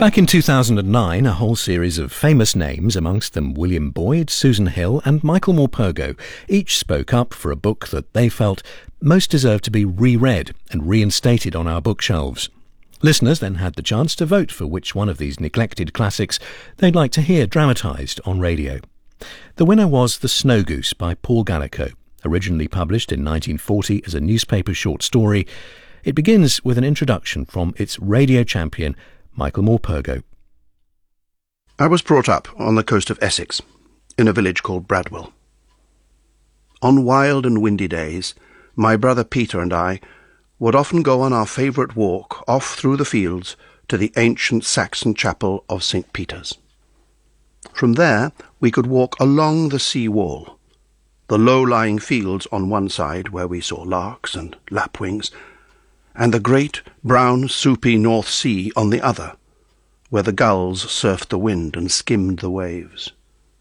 Back in 2009, a whole series of famous names, amongst them William Boyd, Susan Hill and Michael Morpurgo, each spoke up for a book that they felt most deserved to be reread and reinstated on our bookshelves. Listeners then had the chance to vote for which one of these neglected classics they'd like to hear dramatised on radio. The winner was The Snow Goose by Paul Gallico, originally published in 1940 as a newspaper short story. It begins with an introduction from its radio champion, Michael Morpurgo. I was brought up on the coast of Essex, in a village called Bradwell. On wild and windy days, my brother Peter and I would often go on our favourite walk off through the fields to the ancient Saxon chapel of St. Peter's. From there we could walk along the sea wall, the low-lying fields on one side where we saw larks and lapwings, and the great, brown, soupy North Sea on the other, where the gulls surfed the wind and skimmed the waves.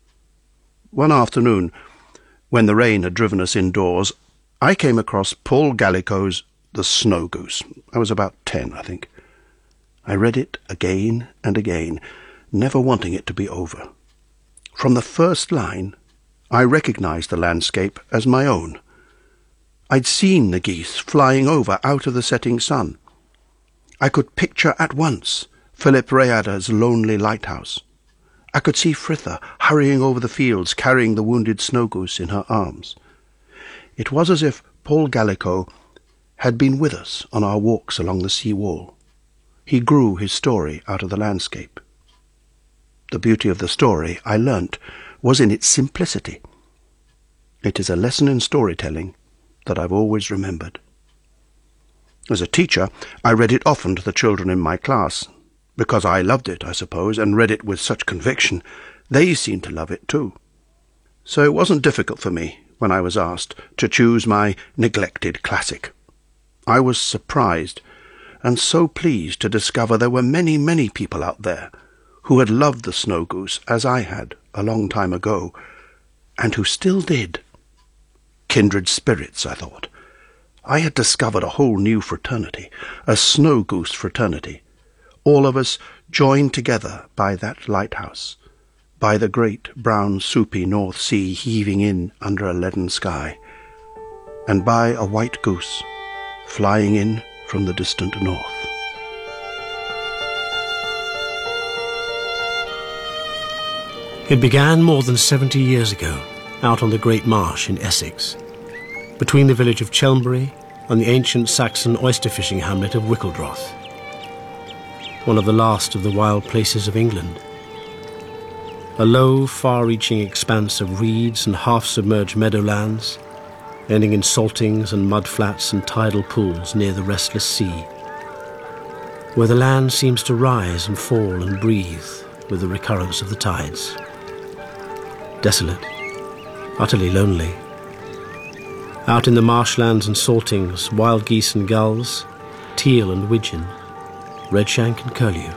One afternoon, when the rain had driven us indoors, I came across Paul Gallico's The Snow Goose. I was about 10, I think. I read it again and again, never wanting it to be over. From the first line, I recognised the landscape as my own. I'd seen the geese flying over out of the setting sun. I could picture at once Philip Rayada's lonely lighthouse. I could see Fritha hurrying over the fields carrying the wounded snow goose in her arms. It was as if Paul Gallico had been with us on our walks along the sea wall. He grew his story out of the landscape. The beauty of the story, I learnt, was in its simplicity. It is a lesson in storytelling that I've always remembered. As a teacher, I read it often to the children in my class. Because I loved it, I suppose, and read it with such conviction, they seemed to love it too. So it wasn't difficult for me, when I was asked, to choose my neglected classic. I was surprised and so pleased to discover there were many, many people out there who had loved The Snow Goose as I had a long time ago, and who still did. Kindred spirits, I thought. I had discovered a whole new fraternity, a Snow Goose fraternity, all of us joined together by that lighthouse, by the great brown soupy North Sea heaving in under a leaden sky, and by a white goose flying in from the distant north. It began more than 70 years ago, out on the Great Marsh in Essex, between the village of Chelmbury and the ancient Saxon oyster-fishing hamlet of Wickledroth, one of the last of the wild places of England. A low, far-reaching expanse of reeds and half-submerged meadowlands, ending in saltings and mudflats and tidal pools near the restless sea, where the land seems to rise and fall and breathe with the recurrence of the tides. Desolate, utterly lonely. Out in the marshlands and saltings, wild geese and gulls, teal and widgeon, redshank and curlew.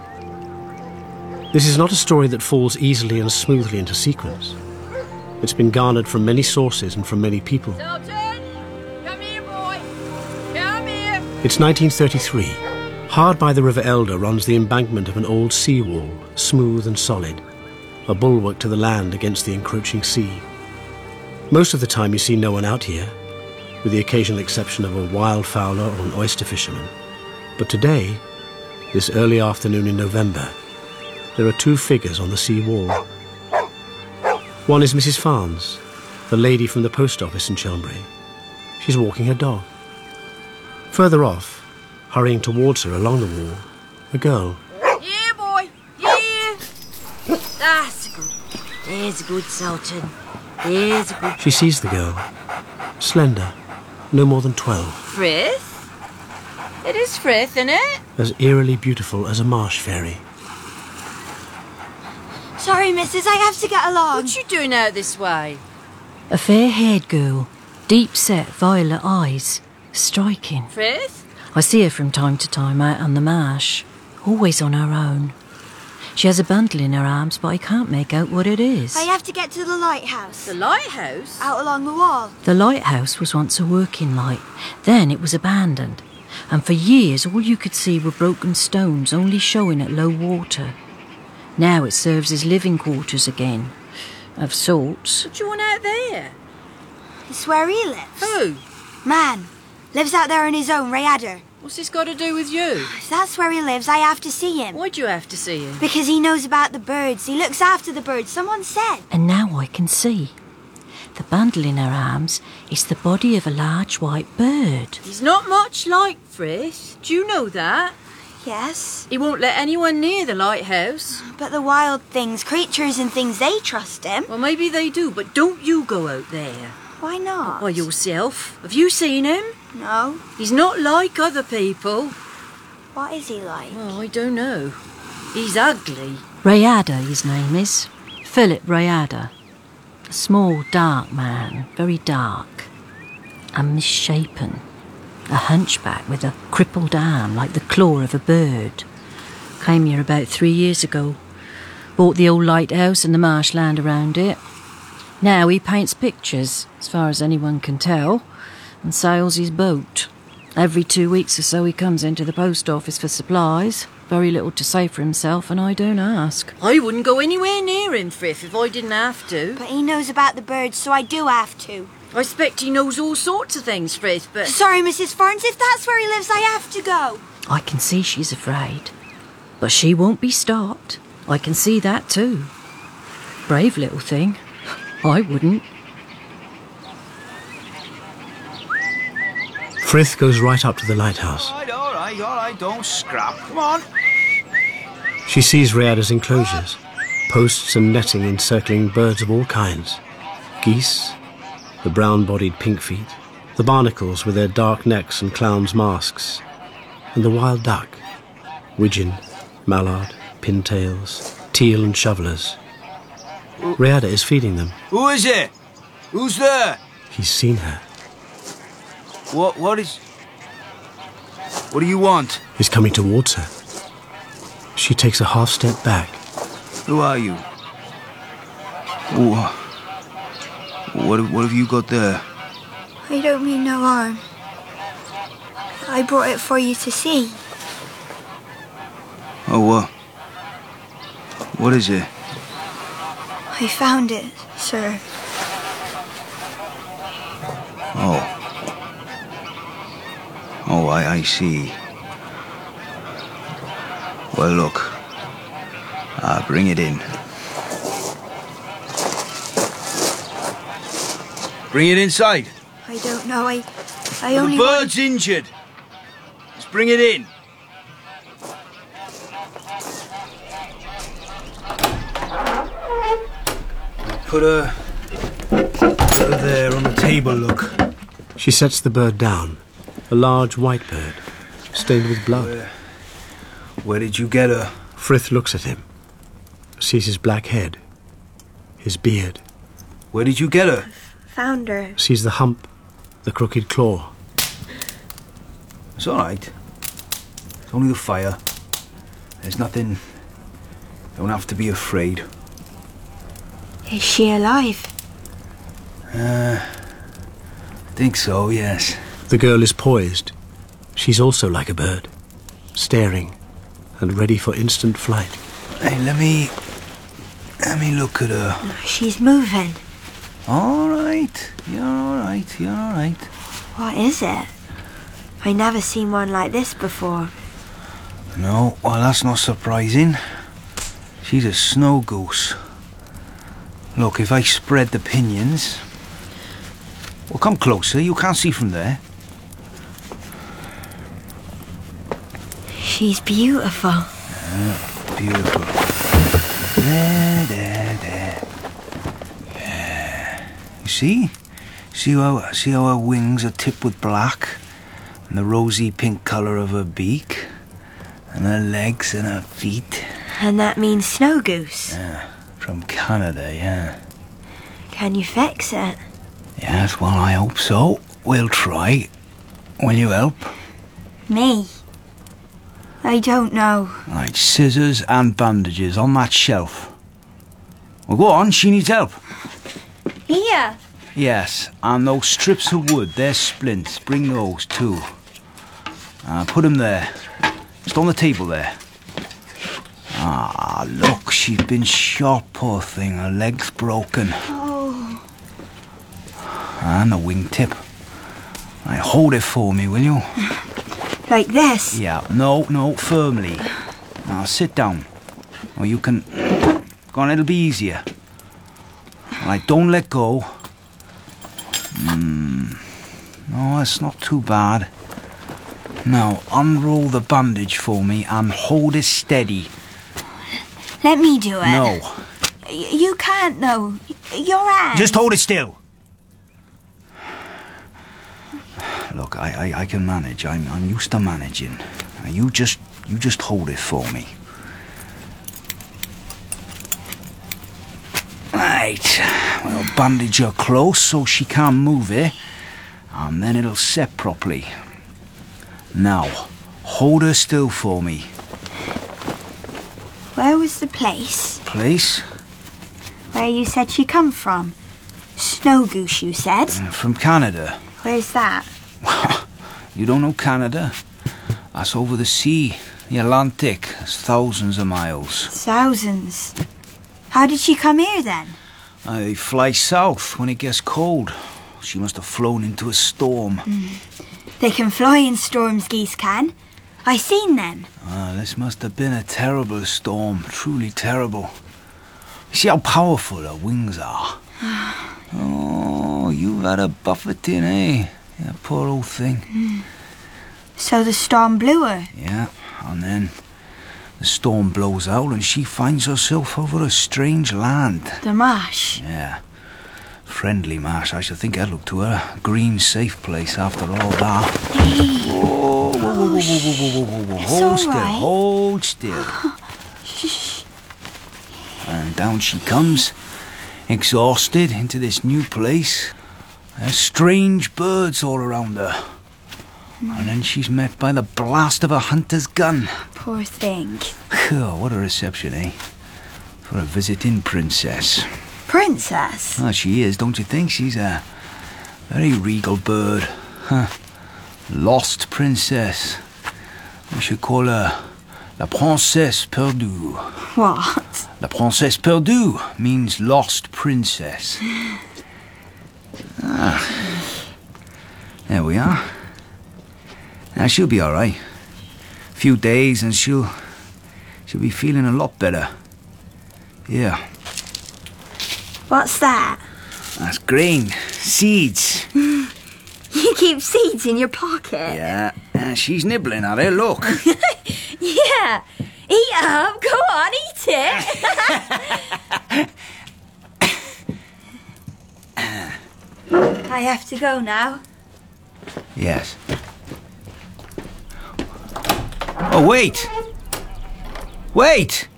This is not a story that falls easily and smoothly into sequence. It's been garnered from many sources and from many people. Sultan! Come here, boy! Come here! It's 1933. Hard by the River Elder runs the embankment of an old seawall, smooth and solid, a bulwark to the land against the encroaching sea. Most of the time you see no one out here, with the occasional exception of a wildfowler or an oyster fisherman. But today, this early afternoon in November, there are two figures on the sea wall. One is Mrs. Farnes, the lady from the post office in Chelmbury. She's walking her dog. Further off, hurrying towards her along the wall, a girl. Here, boy! Here! That's good. There's a good Sultan. There's a good... She sees the girl, slender, no more than 12. Frith? It is Frith, isn't it? As eerily beautiful as a marsh fairy. Sorry, missus, I have to get along. What you doing out this way? A fair-haired girl, deep-set violet eyes, striking. Frith? I see her from time to time out on the marsh, always on her own. She has a bundle in her arms, but I can't make out what it is. I have to get to the lighthouse. The lighthouse? Out along the wall. The lighthouse was once a working light. Then it was abandoned. And for years all you could see were broken stones only showing at low water. Now it serves as living quarters again, of sorts. What do you want out there? It's where he lives. Who? Man. Lives out there on his own, Rayadder. What's this got to do with you? If that's where he lives, I have to see him. Why'd you have to see him? Because he knows about the birds. He looks after the birds, someone said. And now I can see. The bundle in her arms is the body of a large white bird. He's not much like Frith. Do you know that? Yes. He won't let anyone near the lighthouse. But the wild things, creatures and things, they trust him. Well, maybe they do, but don't you go out there. Why not? By yourself. Have you seen him? No. He's not like other people. What is he like? Oh, I don't know. He's ugly. Rayadder, his name is. Philip Rayadder. A small, dark man, very dark. And misshapen. A hunchback with a crippled arm like the claw of a bird. Came here about 3 years ago. Bought the old lighthouse and the marshland around it. Now he paints pictures, as far as anyone can tell, and sails his boat. Every 2 weeks or so he comes into the post office for supplies. Very little to say for himself, and I don't ask. I wouldn't go anywhere near him, Frith, if I didn't have to. But he knows about the birds, so I do have to. I expect he knows all sorts of things, Frith, but... Sorry, Mrs. Ferns, if that's where he lives, I have to go. I can see she's afraid. But she won't be stopped. I can see that too. Brave little thing. I wouldn't. Frith goes right up to the lighthouse. All right, don't scrap. Come on. She sees Rayadder's enclosures, posts and netting encircling birds of all kinds. Geese, the brown-bodied pinkfeet, the barnacles with their dark necks and clowns' masks, and the wild duck, widgeon, mallard, pintails, teal and shovelers. Rayadder is feeding them. Who is it? Who's there? He's seen her. What do you want? He's coming towards her. She takes a half step back. Who are you? What have you got there? I don't mean no harm. I brought it for you to see. Oh, what is it? I found it, sir. Oh, I see. Well, look. Bring it in. Bring it inside. I don't know, I only... The bird's injured. Just bring it in. Put her there on the table, look. She sets the bird down. A large white bird, stained with blood. Where did you get her? Frith looks at him, sees his black head, his beard. Where did you get her? Found her. Sees the hump, the crooked claw. It's all right. It's only the fire. There's nothing... Don't have to be afraid. Is she alive? I think so, yes. The girl is poised. She's also like a bird, staring and ready for instant flight. Hey, let me look at her. She's moving. All right. You're all right. What is it? I never seen one like this before. No, well, that's not surprising. She's a snow goose. Look, if I spread the pinions... Well, come closer. You can't see from there. She's beautiful. Beautiful. There. Yeah. You see? See how her wings are tipped with black? And the rosy pink colour of her beak? And her legs and her feet? And that means snow goose. Yeah. From Canada, yeah. Can you fix it? Yes, well, I hope so. We'll try. Will you help? Me? I don't know. Right, scissors and bandages on that shelf. Well, go on, she needs help. Here. Yes, and those strips of wood, they're splints. Bring those too. Put him there. Just on the table there. Ah, look, she's been shot, poor thing. Her leg's broken. Oh. And the wingtip. Right, hold it for me, will you? Like this? Yeah, no, firmly. Now, sit down. Or you can... Go on, it'll be easier. Right, don't let go. No, it's not too bad. Now, unroll the bandage for me and hold it steady. Let me do it. No. You can't, though. Your hand. Just hold it still. Look, I can manage. I'm used to managing. Now, you just hold it for me. Right. Well, bandage her close so she can't move it. And then it'll set properly. Now, hold her still for me. Where was the place? Place? Where you said she come from? Snow Goose, you said? From Canada. Where's that? You don't know Canada? That's over the sea, the Atlantic. It's thousands of miles. Thousands. How did she come here then? They fly south when it gets cold. She must have flown into a storm. They can fly in storms, geese can. I seen them. This must have been a terrible storm. Truly terrible. You see how powerful her wings are? Oh, you've had a buffeting, eh? Yeah, poor old thing. So the storm blew her? Yeah, and then the storm blows out and she finds herself over a strange land. The marsh? Yeah. Friendly marsh, I should think I'd look to her. Green, safe place after all that. Hey. Whoa. Hold still, right. hold still. Shh. And down she comes, exhausted, into this new place. There's strange birds all around her. And then she's met by the blast of a hunter's gun. Poor thing. What a reception, eh? For a visiting princess. Princess? Oh, she is, don't you think? She's a very regal bird. Lost princess. We should call her La Princesse Perdue. What? La Princesse Perdue means lost princess. There we are. Now, she'll be all right. A few days and she'll be feeling a lot better. Yeah. What's that? That's grain. Seeds. You keep seeds in your pocket? Yeah. She's nibbling at it, look. Yeah. Eat up. Go on, eat it. I have to go now. Yes. Oh, wait! Wait!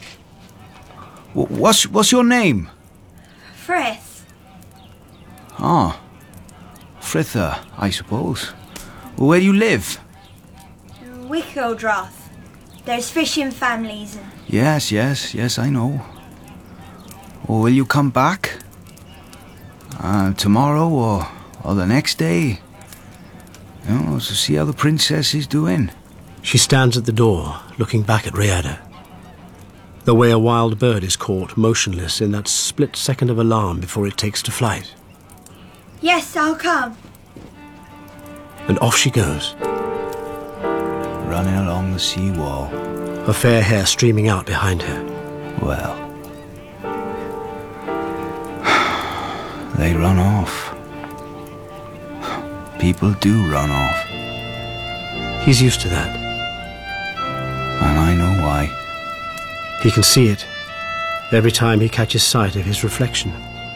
What's your name? Frith. Oh. Fritha, I suppose. Well, where do you live? Wickledroth. There's fishing families. Yes, I know. Well, will you come back? Tomorrow or the next day? You know, to see how the princess is doing. She stands at the door, looking back at Rhaeada. The way a wild bird is caught motionless in that split second of alarm before it takes to flight. Yes, I'll come. And off she goes, Running along the seawall. her fair hair streaming out behind her. Well, they run off. People do run off. He's used to that. And I know why. He can see it every time he catches sight of his reflection.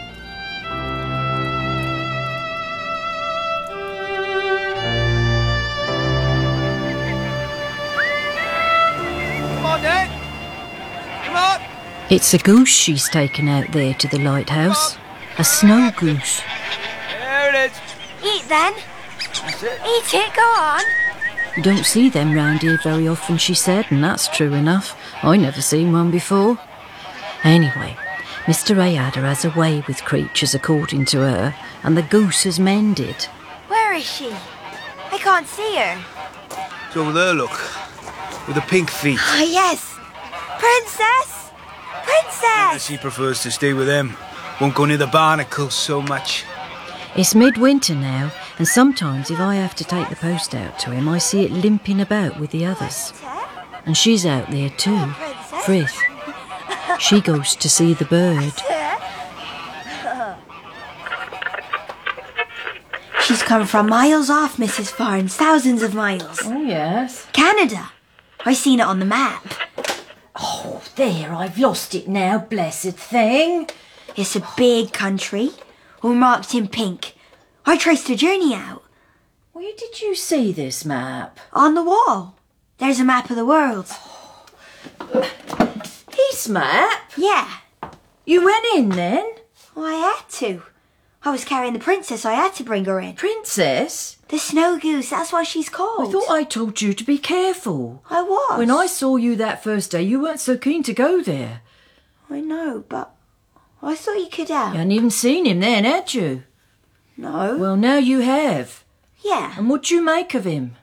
Come on, Dad! Come on! It's a goose she's taken out there to the lighthouse. A snow goose. There it is! Eat then. That's it. Eat it, go on. You don't see them round here very often, she said, and that's true enough. I never seen one before. Anyway, Mr. Rhaeada has a way with creatures, according to her, and the goose has mended. Where is she? I can't see her. It's over there, look. With the pink feet. Ah, yes. Princess! Princess! She prefers to stay with them. Won't go near the barnacles so much. It's midwinter now, and sometimes if I have to take the post out to him, I see it limping about with the others. And she's out there too, Frith. She goes to see the bird. She's come from miles off, Mrs. Farnes, thousands of miles. Oh, yes. Canada. I seen it on the map. Oh, there, I've lost it now, blessed thing. It's a big country, all marked in pink. I traced a journey out. Where did you see this map? On the wall. There's a map of the world. This map? Yeah. You went in then? Oh, I had to. I was carrying the princess, I had to bring her in. Princess? The snow goose, that's what she's called. I thought I told you to be careful. I was. When I saw you that first day, you weren't so keen to go there. I know, but I thought you could help. You hadn't even seen him then, had you? No. Well, now you have. Yeah. And what do you make of him?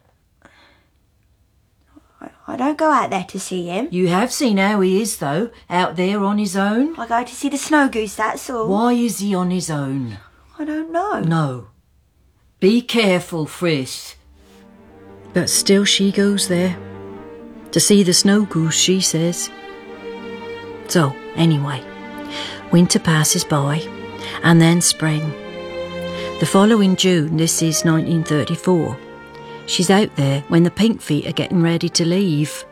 I don't go out there to see him. You have seen how he is, though, out there on his own. I go to see the snow goose, that's all. Why is he on his own? I don't know. No. Be careful, Frith. But still she goes there. To see the snow goose, she says. So, anyway, winter passes by, and then spring. The following June, this is 1934, she's out there when the pink feet are getting ready to leave.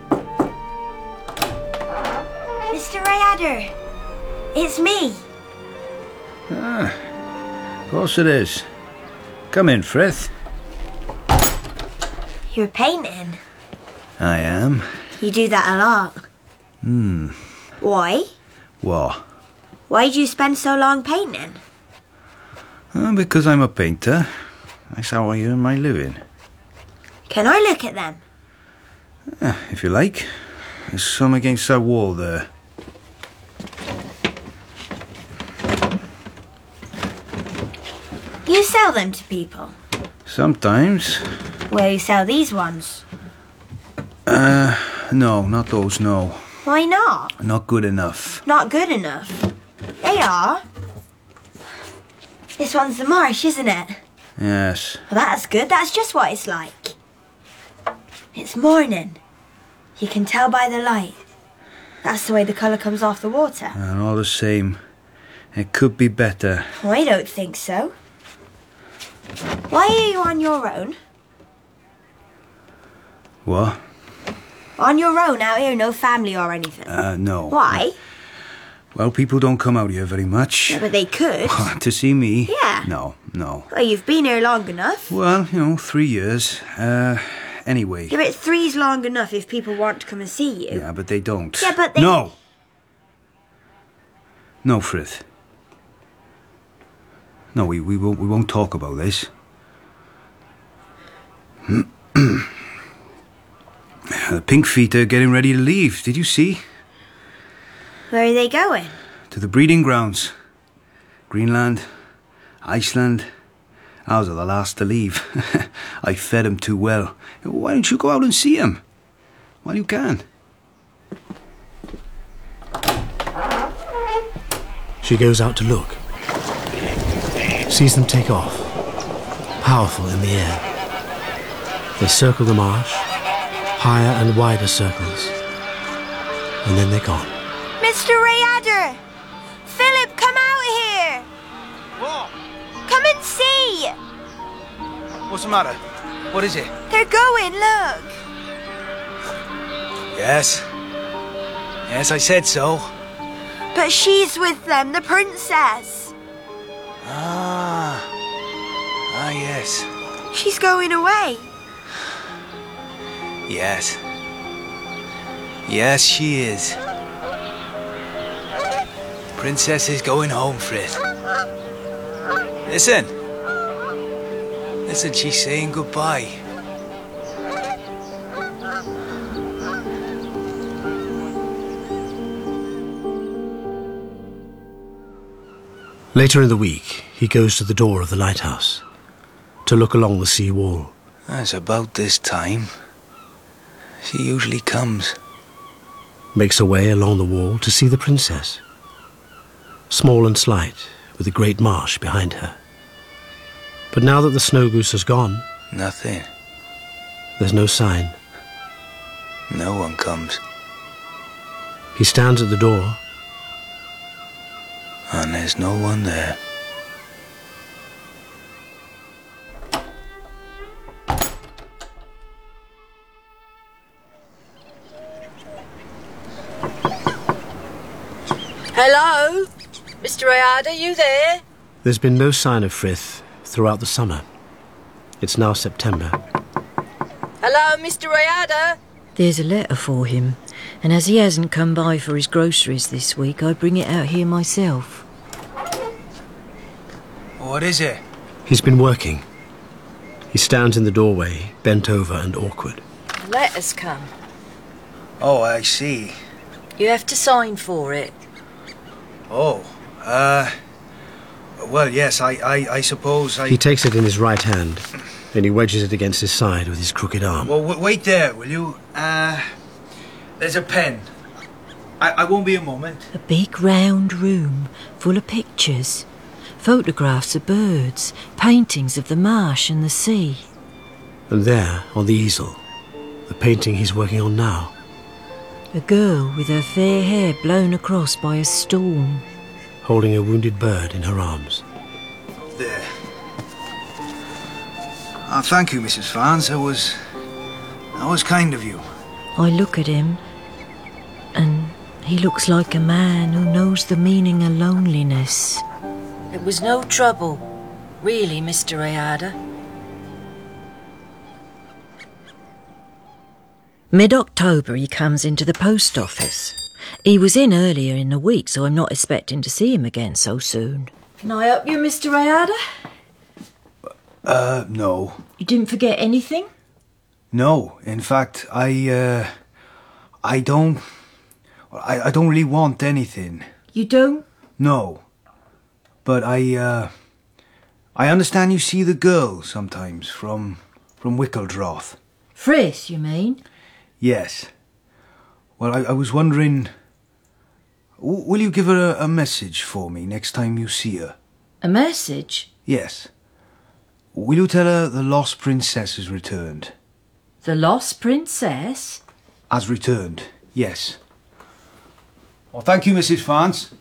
Mr. Rayadder, it's me. Of course it is. Come in, Frith. You're painting. I am. You do that a lot. Why? What? Why did you spend so long painting? Because I'm a painter. That's how I earn my living. Can I look at them? If you like. There's some against that wall there. You sell them to people? Sometimes. Where you sell these ones? No, not those, no. Why not? Not good enough. Not good enough. They are. This one's the marsh, isn't it? Yes. Well, that's good. That's just what it's like. It's morning. You can tell by the light. That's the way the colour comes off the water. And all the same, it could be better. I don't think so. Why are you on your own? What? On your own out here, no family or anything? No. Why? Well, people don't come out here very much. Yeah, but they could. To see me? Yeah. No. Well, you've been here long enough. Well, 3 years. Anyway. Yeah, but 3's long enough if people want to come and see you. Yeah, but they don't. Yeah, but they... No! No, Frith. No, we won't talk about this. The pink feet are getting ready to leave. Did you see? Where are they going? To the breeding grounds. Greenland, Iceland. Ours are the last to leave. I fed them too well. Why don't you go out and see them? While you can. She goes out to look. Sees them take off, powerful in the air. They circle the marsh, higher and wider circles, and then they're gone. Mr. Rayadder! Philip, come out here! What? Come and see! What's the matter? What is it? They're going, look! Yes. Yes, I said so. But she's with them, the princess. Ah, yes. She's going away. Yes. Yes, she is. Princess is going home, Frith. Listen. Listen, she's saying goodbye. Later in the week, he goes to the door of the lighthouse to look along the sea wall. That's about this time. She usually comes. Makes her way along the wall to see the princess. Small and slight, with the great marsh behind her. But now that the snow goose has gone... Nothing. There's no sign. No one comes. He stands at the door. And there's no one there. Hello? Mr. Riada, you there? There's been no sign of Frith throughout the summer. It's now September. Hello, Mr. Riada? There's a letter for him, and as he hasn't come by for his groceries this week, I bring it out here myself. What is it? He's been working. He stands in the doorway, bent over and awkward. The letter's come. Oh, I see. You have to sign for it. Oh, well, yes, I suppose I... He takes it in his right hand, and he wedges it against his side with his crooked arm. Well, wait there, will you? There's a pen. I won't be a moment. A big round room full of pictures. Photographs of birds, paintings of the marsh and the sea. And there, on the easel, the painting he's working on now. A girl with her fair hair blown across by a storm. Holding a wounded bird in her arms. There. Oh, thank you, Mrs. Farnes. That was kind of you. I look at him, and he looks like a man who knows the meaning of loneliness. It was no trouble, really, Mr. Riada. Mid-October he comes into the post office. He was in earlier in the week, so I'm not expecting to see him again so soon. Can I help you, Mr. Riada? No. You didn't forget anything? No. In fact, I don't really want anything. You don't? No. But I understand you see the girl sometimes from Wickledroth. Frith, you mean? Yes. Well, I was wondering, will you give her a message for me next time you see her? A message? Yes. Will you tell her the lost princess has returned? The lost princess? Has returned, yes. Well, thank you, Mrs. Farnes.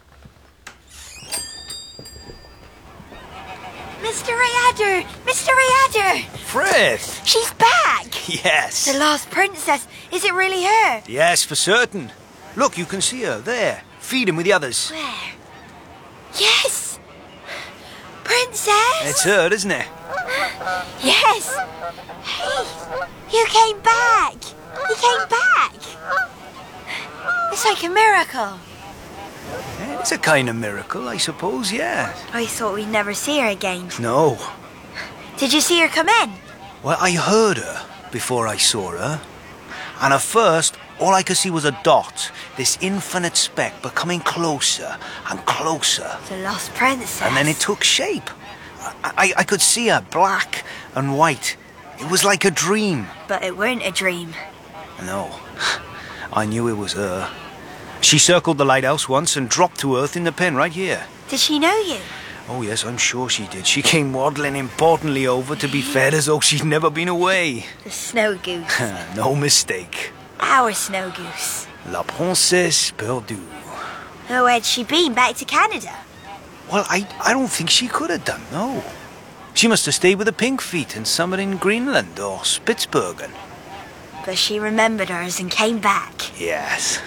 Mr. Riada! Mr. Riada! Frith! She's back! Yes. The lost princess. Is it really her? Yes, for certain. Look, you can see her there, feeding with the others. Where? Yes! Princess! It's her, isn't it? Yes! Hey! You came back! You came back! It's like a miracle. It's a kind of miracle, I suppose, yeah. I thought we'd never see her again. No. Did you see her come in? Well, I heard her before I saw her. And at first, all I could see was a dot, this infinite speck becoming closer and closer. The lost princess. And then it took shape. I could see her, black and white. It was like a dream. But it weren't a dream. No. I knew it was her. She circled the lighthouse once and dropped to earth in the pen right here. Did she know you? Oh, yes, I'm sure she did. She came waddling importantly over to be fed as though she'd never been away. The snow goose. No mistake. Our snow goose. La Princesse Perdue. Oh, where'd she been? Back to Canada? Well, I don't think she could have done, no. She must have stayed with the Pink Feet and somewhere in Greenland or Spitsbergen. But she remembered hers and came back. Yes.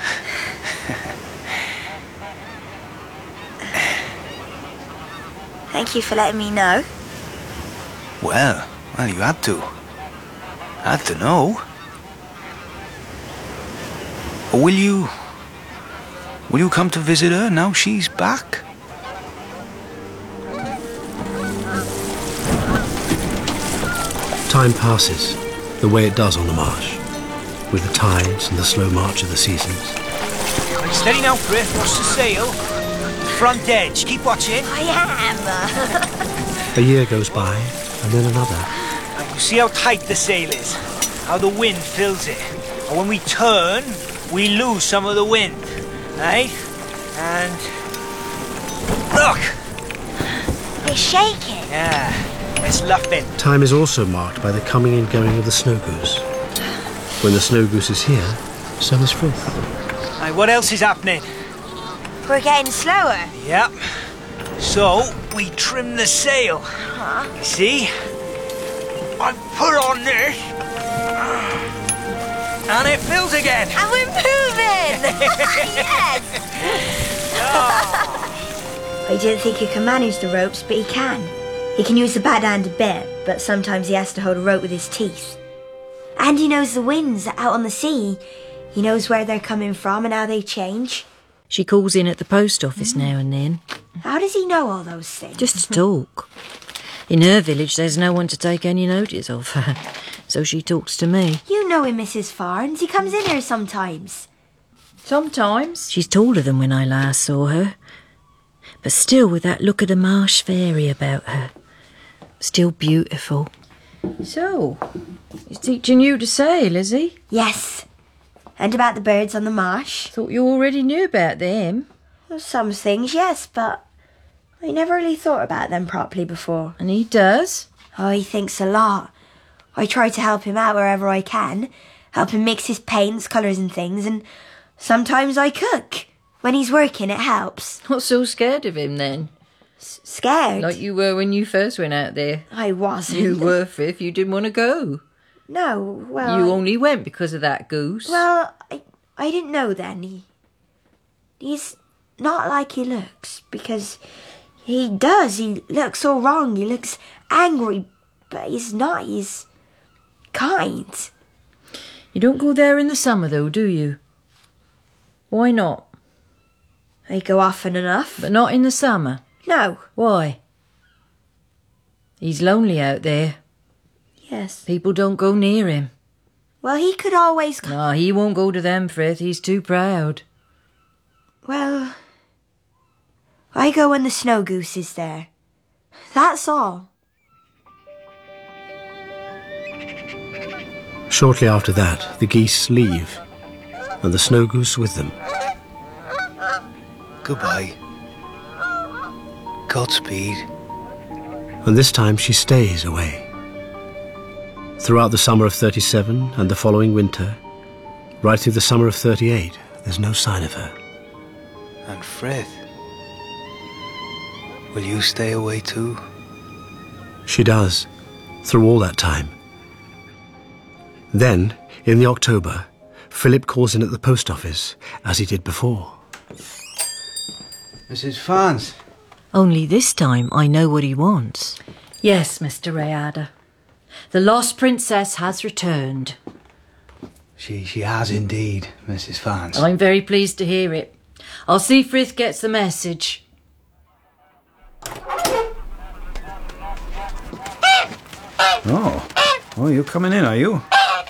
Thank you for letting me know. Well, you had to. Had to know. Will you come to visit her now she's back? Time passes, the way it does on the marsh, with the tides and the slow march of the seasons. Steady now, Frith. Watch the sail. Front edge. Keep watching. I am. A year goes by, and then another. You see how tight the sail is? How the wind fills it? And when we turn, we lose some of the wind, right? And look! It's shaking. Yeah, it's luffing. Time is also marked by the coming and going of the snow goose. When the snow goose is here, so is Frith. Right, what else is happening? We're getting slower. Yep. So, we trim the sail. You see? I put on this. And it fills again. And we're moving! Yes! I didn't think he could manage the ropes, but he can. He can use the bad hand a bit, but sometimes he has to hold a rope with his teeth. And he knows the winds out on the sea. He knows where they're coming from and how they change. She calls in at the post office now and then. How does he know all those things? Just to talk. In her village, there's no one to take any notice of her, so she talks to me. You know him, Mrs. Farnes. He comes in here sometimes. Sometimes. She's taller than when I last saw her, but still with that look of the marsh fairy about her. Still beautiful. So, he's teaching you to sail, is he? Yes. And about the birds on the marsh. Thought you already knew about them. Well, some things, yes, but I never really thought about them properly before. And he does? Oh, he thinks a lot. I try to help him out wherever I can. Help him mix his paints, colours and things, and sometimes I cook. When he's working, it helps. Not so scared of him, then? Scared? Like you were when you first went out there. I wasn't. You were, Frith. You didn't want to go. No, well... You only went because of that goose. Well, I didn't know then. He's not like he looks, because he does. He looks all wrong. He looks angry, but he's not. He's kind. You don't go there in the summer, though, do you? Why not? I go often enough. But not in the summer? No. Why? He's lonely out there. Yes. People don't go near him. Well, he could always come. No, he won't go to them, Frith. He's too proud. Well, I go when the snow goose is there. That's all. Shortly after that, the geese leave, and the snow goose with them. Goodbye. Godspeed. And this time she stays away. Throughout the summer of 37 and the following winter, right through the summer of 38, there's no sign of her. And Frith, will you stay away too? She does, through all that time. Then, in the October, Philip calls in at the post office, as he did before. Mrs. Farnes. Only this time I know what he wants. Yes, Mr. Rayada. The lost princess has returned. She has indeed, Mrs. Farnes. I'm very pleased to hear it. I'll see Frith gets the message. Oh, you're coming in, are you?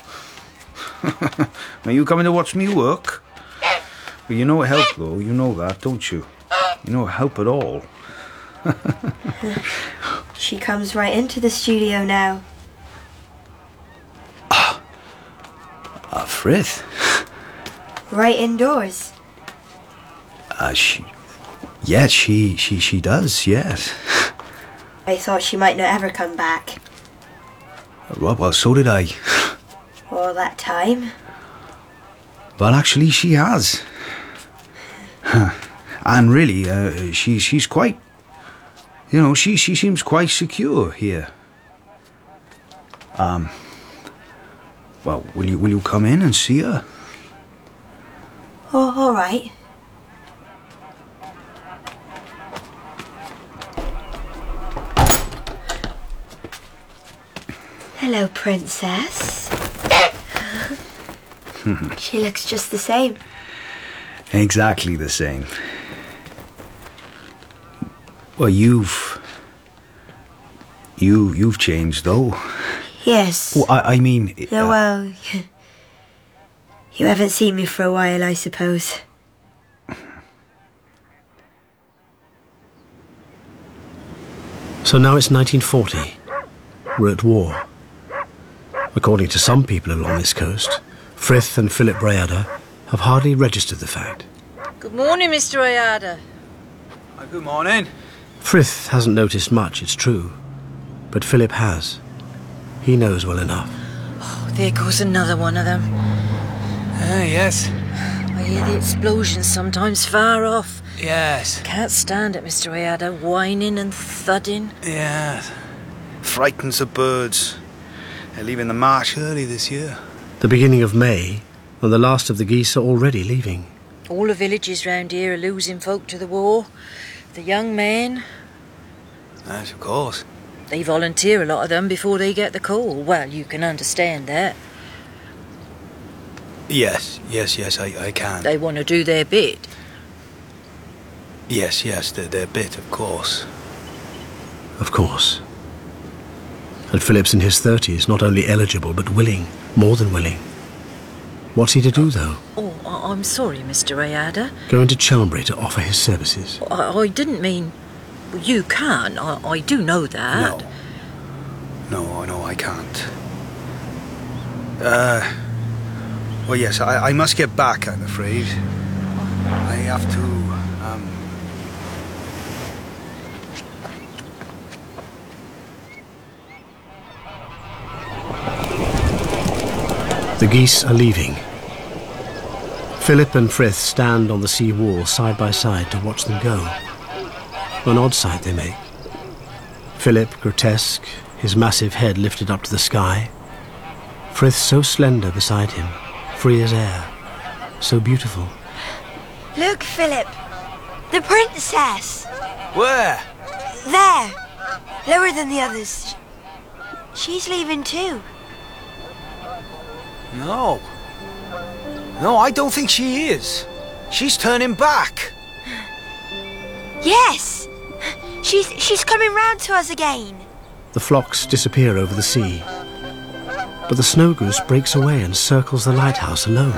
Are you coming to watch me work? Well, you know it help, though. You know that, don't you? You know it help at all. She comes right into the studio now. Frith? Right indoors. She does, yes. I thought she might not ever come back. Well, so did I. All that time. But actually, she has. And really, she's quite... You know, she seems quite secure here. Well, will you come in and see her? Oh, all right. Hello, Princess. She looks just the same. Exactly the same. Well, you've changed, though. Yes. Well, I mean... Yeah, well, you haven't seen me for a while, I suppose. So now it's 1940. We're at war. According to some people along this coast, Frith and Philip Rayada have hardly registered the fact. Good morning, Mr. Rayada. Good morning. Frith hasn't noticed much, it's true, but Philip has. He knows well enough. Oh, there goes another one of them. Yes. I hear the explosions sometimes far off. Yes. Can't stand it, Mr. Rayada, whining and thudding. Yes. Frightens the birds. They're leaving the marsh early this year. The beginning of May, and the last of the geese are already leaving. All the villages round here are losing folk to the war. The young men, Yes, of course. they volunteer, a lot of them, before they get the call. Well, you can understand that. Yes, I can. They want to do their bit. Yes, their bit, of course. Of course. And Philip's in his 30s, not only eligible, but willing. More than willing. What's he to do, though? Oh, I'm sorry, Mr. Rayada. Go into Chelmsbury to offer his services. I didn't mean... You can, I do know that. No, I can't. Well, yes, I must get back, I'm afraid. I have to, The geese are leaving. Philip and Frith stand on the sea wall side by side to watch them go. An odd sight they make. Philip grotesque, his massive head lifted up to the sky. Frith so slender beside him, free as air, so beautiful. Look, Philip. The princess. Where? There. Lower than the others. She's leaving too. No, I don't think she is. She's turning back. Yes. She's coming round to us again. The flocks disappear over the sea. But the snow goose breaks away and circles the lighthouse alone.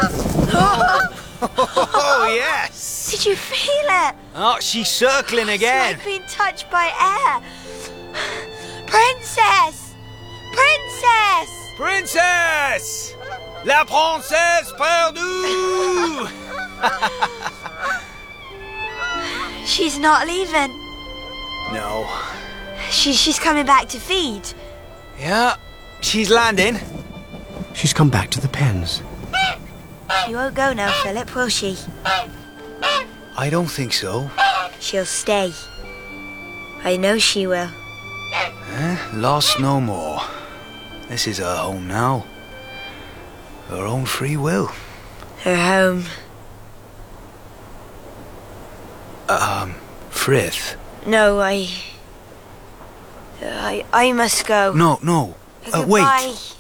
Oh, yes. Did you feel it? Oh, she's circling again. It's like being touched by air. Princess! Princess! Princess! La princesse perdue! She's not leaving. No. She's coming back to feed. Yeah, she's landing. She's come back to the pens. She won't go now, Philip, will she? I don't think so. She'll stay. I know she will. Lost no more. This is her home now. Her own free will. Her home. Frith. No, I must go. No. Goodbye. Wait.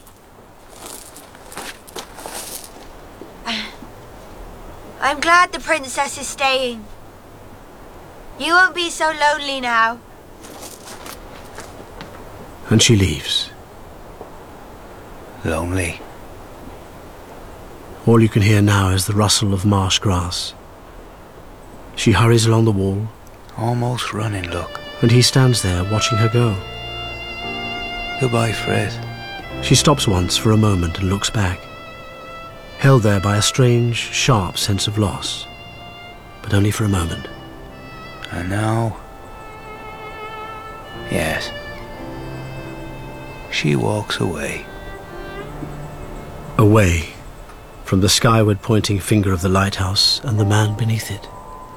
I'm glad the princess is staying. You won't be so lonely now. And she leaves. Lonely. All you can hear now is the rustle of marsh grass. She hurries along the wall, Almost running, look. and he stands there watching her go. Goodbye, Frith. She stops once for a moment and looks back, held there by a strange, sharp sense of loss, but only for a moment. And now... Yes. She walks away. Away from the skyward pointing finger of the lighthouse and the man beneath it.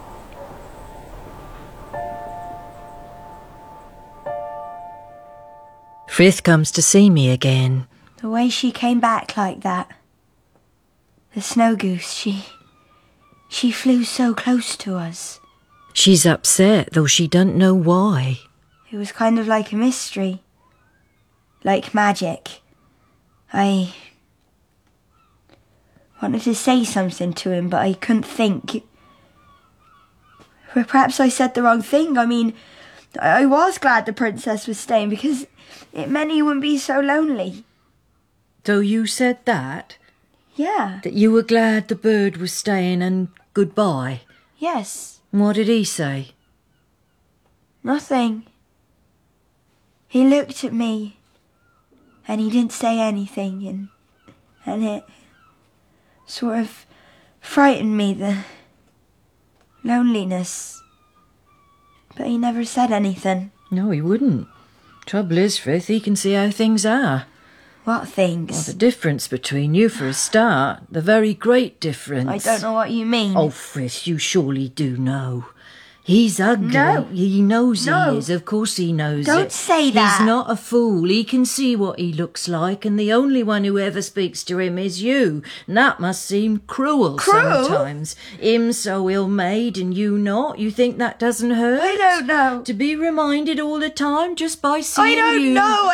Frith comes to see me again. The way she came back like that. The snow goose, she flew so close to us. She's upset, though she don't know why. It was kind of like a mystery. Like magic. I wanted to say something to him, but I couldn't think. Perhaps I said the wrong thing. I mean, I was glad the princess was staying because it meant he wouldn't be so lonely. So you said that? Yeah. That you were glad the bird was staying and goodbye? Yes. What did he say? Nothing. He looked at me and he didn't say anything and sort of frightened me, the loneliness. But he never said anything. No, he wouldn't. Trouble is, Frith, he can see how things are. What things? Well, the difference between you, for a start. The very great difference. I don't know what you mean. Oh, Frith, you surely do know. He's ugly. No. He knows No. he is. Of course he knows it. Don't say that. He's not a fool. He can see what he looks like, and the only one who ever speaks to him is you. And that must seem cruel sometimes. Him so ill-made and you not. You think that doesn't hurt? I don't know. To be reminded all the time just by seeing you. I don't know.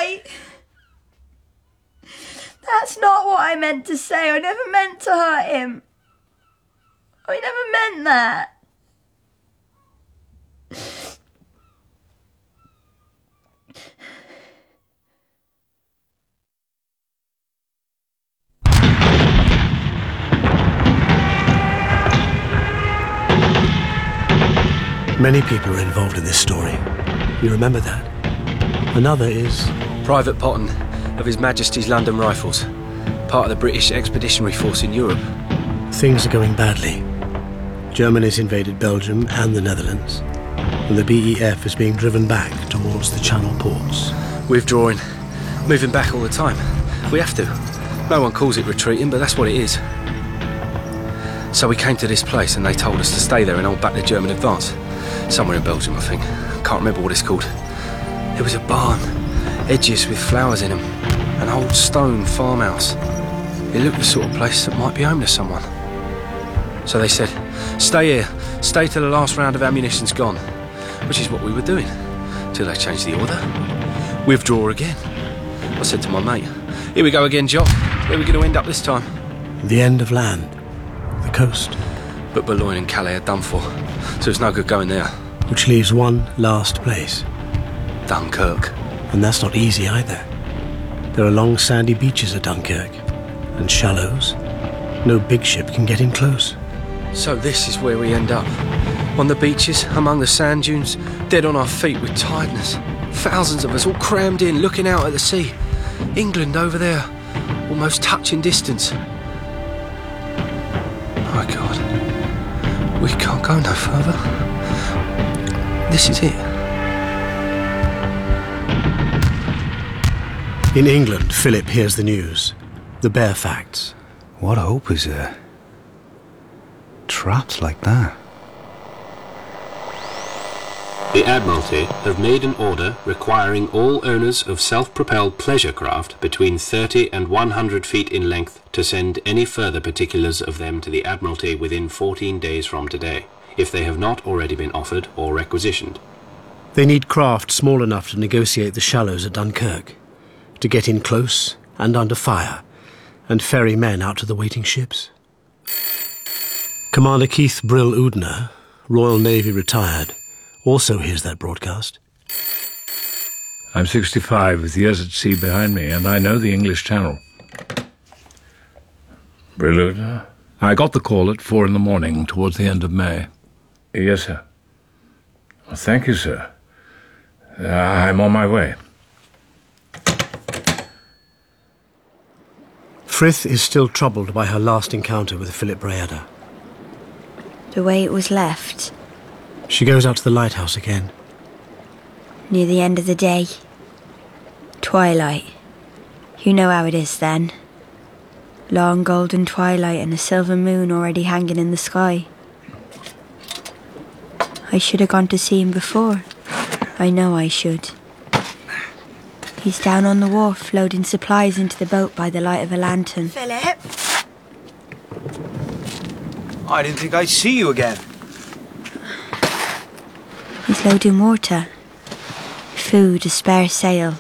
That's not what I meant to say. I never meant to hurt him. I never meant that. Many people are involved in this story. You remember that? Another is... Private Potton of His Majesty's London Rifles, part of the British Expeditionary Force in Europe. Things are going badly. Germany's invaded Belgium and the Netherlands, and the BEF is being driven back towards the Channel ports. Withdrawing, moving back all the time. We have to. No one calls it retreating, but that's what it is. So we came to this place and they told us to stay there and hold back the German advance. Somewhere in Belgium, I think. Can't remember what it's called. It was a barn, edges with flowers in them, an old stone farmhouse. It looked the sort of place that might be home to someone. So they said, stay here, stay till the last round of ammunition's gone, which is what we were doing, till they changed the order. Withdraw again. I said to my mate, here we go again, Jock. Where are we going to end up this time? The end of land. The coast. But Boulogne and Calais are done for, so it's no good going there. Which leaves one last place. Dunkirk. And that's not easy either. There are long sandy beaches at Dunkirk, and shallows. No big ship can get in close. So this is where we end up. On the beaches, among the sand dunes, dead on our feet with tiredness. Thousands of us all crammed in, looking out at the sea. England over there, almost touching distance. My God, we can't go no further. This is it. In England, Philip hears the news. The bare facts. What hope is there? Traps like that. The Admiralty have made an order requiring all owners of self-propelled pleasure craft between 30 and 100 feet in length to send any further particulars of them to the Admiralty within 14 days from today, if they have not already been offered or requisitioned. They need craft small enough to negotiate the shallows at Dunkirk, to get in close and under fire, and ferry men out to the waiting ships. Commander Keith Brill-Oudner, Royal Navy retired, also hears that broadcast. I'm 65 with years at sea behind me, and I know the English Channel. Brill-Oudner? I got the call at 4 in the morning, towards the end of May. Yes, sir. Well, thank you, sir. I'm on my way. Frith is still troubled by her last encounter with Philip Breada. The way it was left. She goes out to the lighthouse again. Near the end of the day. Twilight. You know how it is then. Long golden twilight and a silver moon already hanging in the sky. I should have gone to see him before. I know I should. He's down on the wharf, loading supplies into the boat by the light of a lantern. Philip? I didn't think I'd see you again. He's loading water. Food, a spare sail.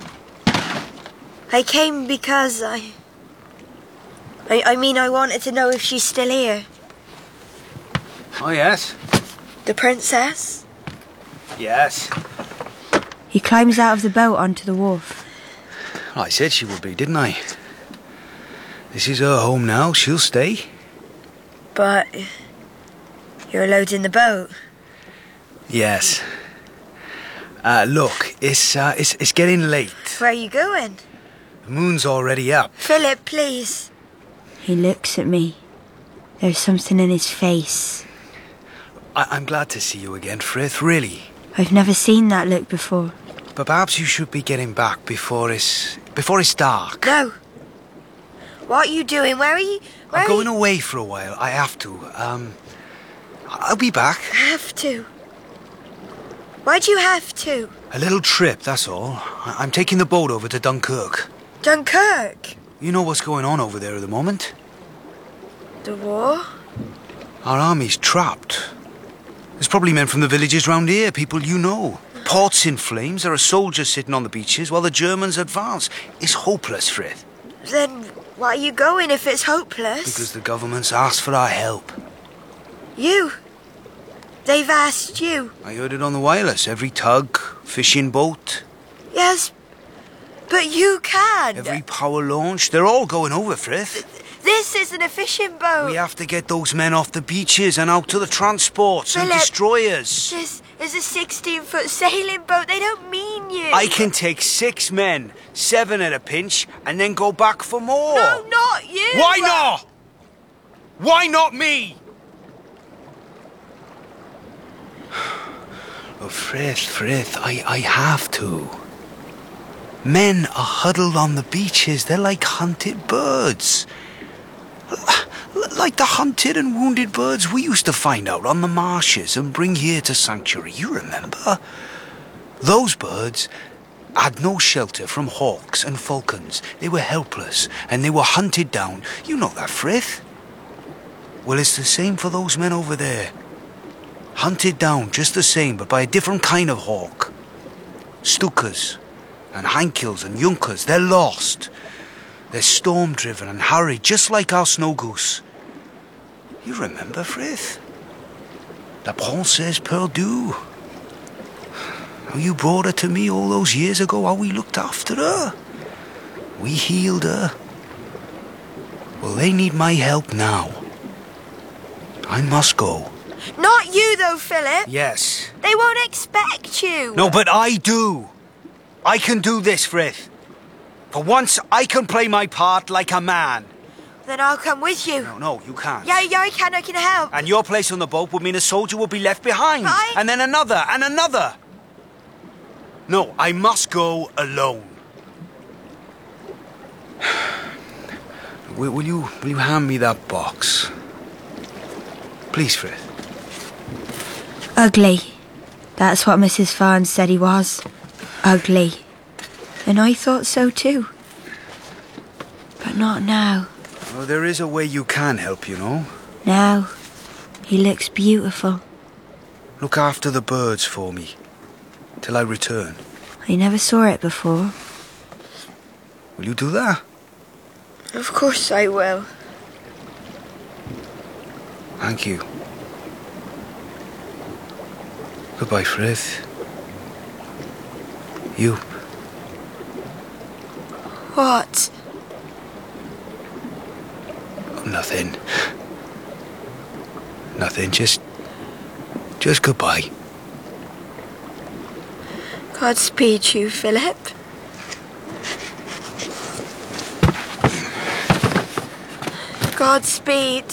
I came because I wanted to know if she's still here. Oh, yes? The princess? Yes. He climbs out of the boat onto the wharf. I said she would be, didn't I? This is her home now. She'll stay. But you're loading the boat. Yes. Look, it's getting late. Where are you going? The moon's already up. Philip, please. He looks at me. There's something in his face. I'm glad to see you again, Frith, really. I've never seen that look before. But perhaps you should be getting back before it's dark. No. What are you doing? Where are you? I'm going away for a while. I have to. I'll be back. Have to? Why'd you have to? A little trip, that's all. I'm taking the boat over to Dunkirk. Dunkirk? You know what's going on over there at the moment? The war? Our army's trapped. There's probably men from the villages round here, people you know. Ports in flames, there are soldiers sitting on the beaches while the Germans advance. It's hopeless, Frith. Then why are you going if it's hopeless? Because the government's asked for our help. You? They've asked you? I heard it on the wireless. Every tug, fishing boat. Yes, but you can. Every power launch, they're all going over, Frith. This isn't a fishing boat. We have to get those men off the beaches and out to the transports and destroyers. This is a 16-foot sailing boat. They don't mean you. I can take 6 men, 7 at a pinch, and then go back for more. No, not you. Why not? Why not me? Oh, Frith, I have to. Men are huddled on the beaches. They're like hunted birds. Like the hunted and wounded birds we used to find out on the marshes and bring here to sanctuary. You remember? Those birds had no shelter from hawks and falcons. They were helpless and they were hunted down. You know that, Frith. Well, it's the same for those men over there. Hunted down just the same, but by a different kind of hawk. Stukas and Heinkels and Junkers, they're lost. They're storm-driven and harried, just like our snow goose. You remember, Frith? La Princesse Perdue. How you brought her to me all those years ago, how we looked after her. We healed her. Well, they need my help now. I must go. Not you, though, Philip. Yes. They won't expect you. No, but I do. I can do this, Frith. For once, I can play my part like a man. Then I'll come with you. No, you can't. Yeah, I can help. And your place on the boat would mean a soldier would be left behind. And then another, and another. No, I must go alone. Will you hand me that box? Please, Frith. Ugly. That's what Mrs. Farnes said he was. Ugly. And I thought so too. But not now. Well, there is a way you can help, you know. Now, he looks beautiful. Look after the birds for me, till I return. I never saw it before. Will you do that? Of course I will. Thank you. Goodbye, Frith. You. What? Nothing. Nothing, just goodbye. Godspeed you, Philip. Godspeed.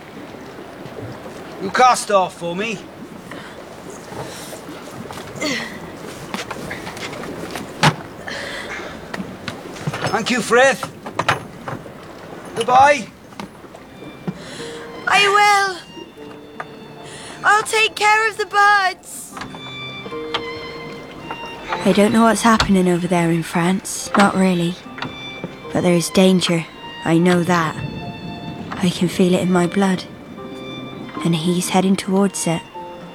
You cast off for me. Thank you, Frith. Goodbye. I will. I'll take care of the birds. I don't know what's happening over there in France. Not really. But there is danger. I know that. I can feel it in my blood. And he's heading towards it.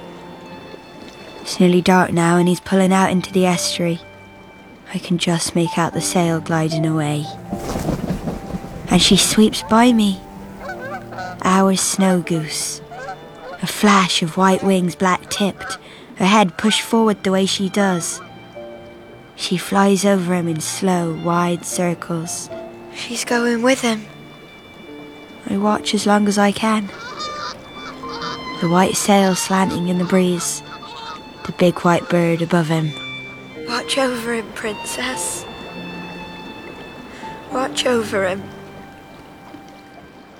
It's nearly dark now and he's pulling out into the estuary. I can just make out the sail gliding away. And she sweeps by me. Our snow goose. A flash of white wings black-tipped, her head pushed forward the way she does. She flies over him in slow, wide circles. She's going with him. I watch as long as I can. The white sail slanting in the breeze. The big white bird above him. Watch over him, Princess. Watch over him.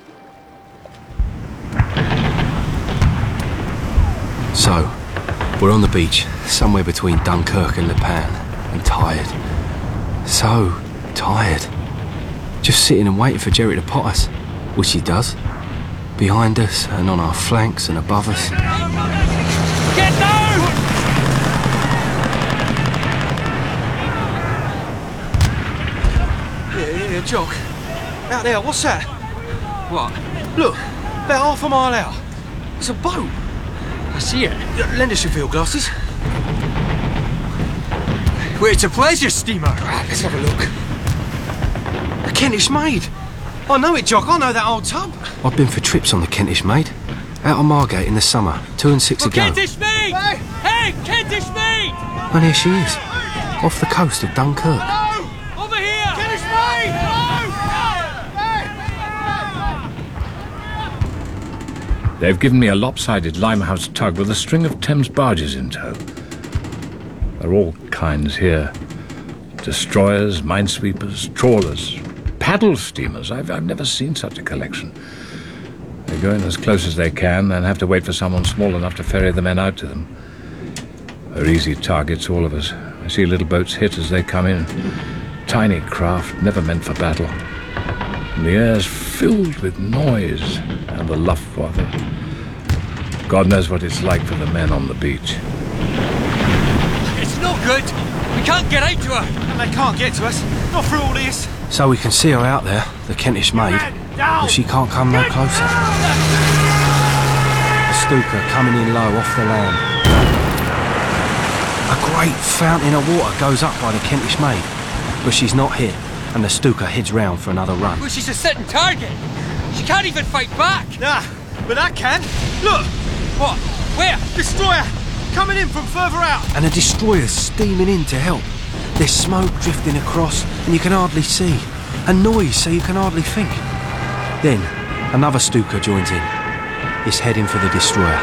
So, we're on the beach, somewhere between Dunkirk and Le Pen, and tired. So tired. Just sitting and waiting for Jerry to pot us, which he does. Behind us and on our flanks and above us. Get down! Yeah, Jock. Out there, what's that? What? Look, about half a mile out. It's a boat. I see it. Lend us your field glasses. Well, it's a pleasure steamer. Right, let's have a look. A Kentish Maid. I know it, Jock. I know that old tub. I've been for trips on the Kentish Maid. Out of Margate in the summer, 2 and 6 ago. Kentish Maid! Hey, Kentish Maid! And here she is, off the coast of Dunkirk. Over here! Kentish Maid! They've given me a lopsided Limehouse tug with a string of Thames barges in tow. There are all kinds here. Destroyers, minesweepers, trawlers, paddle steamers. I've never seen such a collection. They go in as close as they can, then have to wait for someone small enough to ferry the men out to them. They're easy targets, all of us. I see little boats hit as they come in. Tiny craft, never meant for battle. And the air's filled with noise and the Luftwaffe. God knows what it's like for the men on the beach. It's no good. We can't get out to her. And they can't get to us. Not through all this. So we can see her out there, the Kentish Maid, but she can't come no closer. The Stuka coming in low off the land. A great fountain of water goes up by the Kentish Maid, but she's not hit, and the Stuka heads round for another run. Well, she's a sitting target. She can't even fight back. Nah, but I can. Look! What? Where? Destroyer! Coming in from further out! And a destroyer's steaming in to help. There's smoke drifting across, and you can hardly see. And noise, so you can hardly think. Then, another Stuka joins in. It's heading for the destroyer.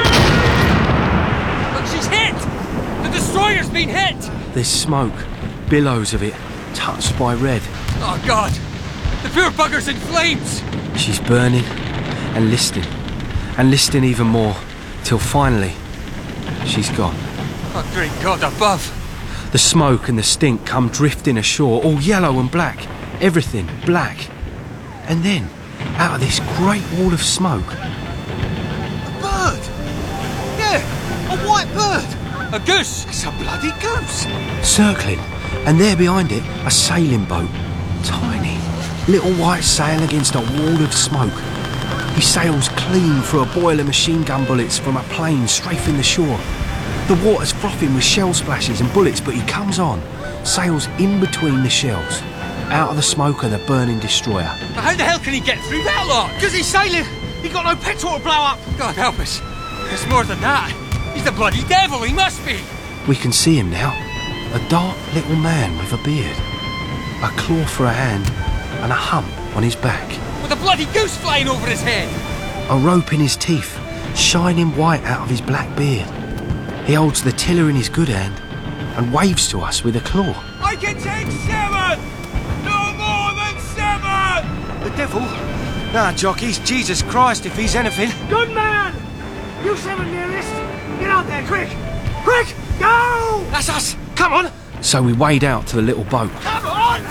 Look, she's hit! The destroyer's been hit! There's smoke, billows of it, touched by red. Oh, God! The poor bugger's in flames! She's burning, and listing even more, till finally, she's gone. Oh, great God above! The smoke and the stink come drifting ashore, all yellow and black. Everything black. And then, out of this great wall of smoke... A bird! Yeah, a white bird! A goose! It's a bloody goose! Circling, and there behind it, a sailing boat. Tiny, little white sail against a wall of smoke. He sails clean through a boil of machine gun bullets from a plane strafing the shore. The water's frothing with shell splashes and bullets, but he comes on, sails in between the shells, out of the smoke of the burning destroyer. But how the hell can he get through that lot? Because he's sailing! He got no petrol to blow up! God help us. It's more than that. He's the bloody devil, he must be! We can see him now. A dark little man with a beard. A claw for a hand and a hump on his back. With a bloody goose flying over his head! A rope in his teeth, shining white out of his black beard. He holds the tiller in his good hand and waves to us with a claw. I can take 7! No more than 7! The devil? Nah, Jock, he's Jesus Christ if he's anything. Good man! You 7 nearest! Get out there, quick! Quick! Go! That's us! Come on! So we wade out to the little boat. Come on!